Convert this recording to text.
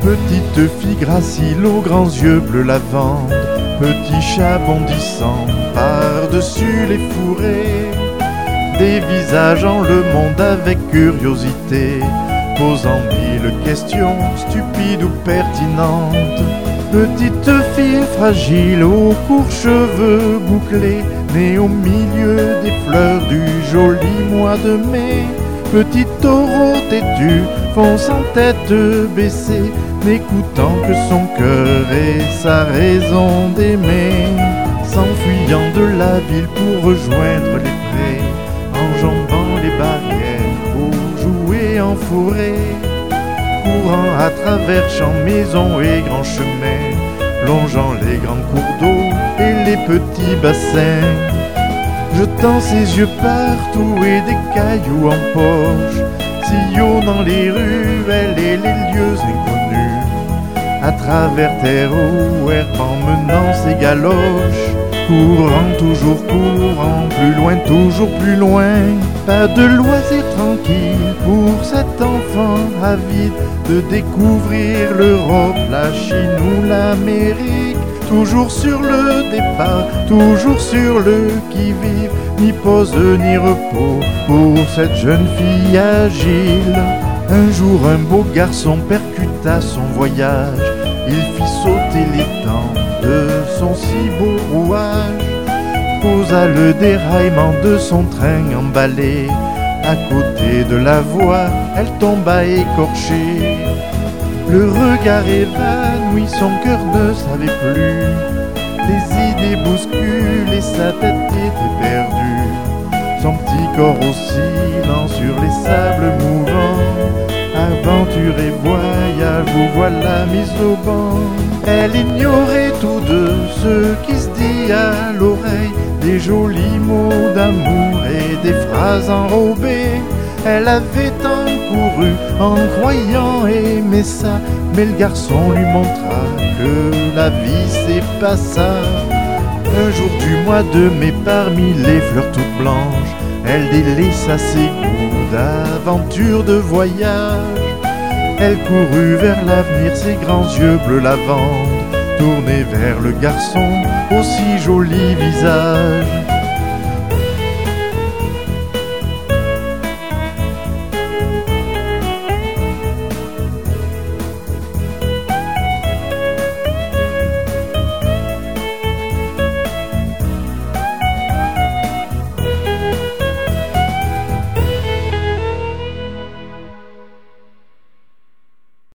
Petite fille gracile aux grands yeux bleu lavande, petit chat bondissant par-dessus les fourrés, dévisageant le monde avec curiosité, posant mille questions stupides ou pertinentes. Petite fille fragile aux courts cheveux bouclés, née au milieu des fleurs du joli mois de mai. Petit taureau têtu, fonçant tête baissée, n'écoutant que son cœur et sa raison d'aimer, s'enfuyant de la ville pour rejoindre les prés, enjambant les barrières pour jouer en forêt, courant à travers champs, maisons et grands chemins, longeant les grands cours d'eau et les petits bassins, jetant ses yeux partout et des cailloux en poche, sillonnant les ruelles et les lieux inconnus, à travers terre ou air, emmenant ses galoches, courant, toujours courant, plus loin, toujours plus loin. Pas de loisir tranquille pour cet enfant avide de découvrir l'Europe, la Chine ou l'Amérique. Toujours sur le départ, toujours sur le qui-vive, ni pause ni repos pour cette jeune fille agile. Un jour un beau garçon percuta son voyage, il fit sauter les temps de son si beau rouage, posa le déraillement de son train emballé, à côté de la voie, elle tomba écorchée. Le regard évanoui, son cœur ne savait plus, les idées bousculées, sa tête était perdue, son petit corps oscillant sur les sables mouvants. Aventure et voyage, vous voilà mise au banc. Elle ignorait tous deux ce qui se dit à l'oreille, des jolis mots d'amour et des phrases enrobées. Elle avait tant couru en croyant aimer ça, mais le garçon lui montra que la vie c'est pas ça. Un jour du mois de mai, parmi les fleurs toutes blanches, elle délaissa ses goûts d'aventure, de voyage. Elle courut vers l'avenir, ses grands yeux bleu lavande, tournés vers le garçon, aussi joli visage.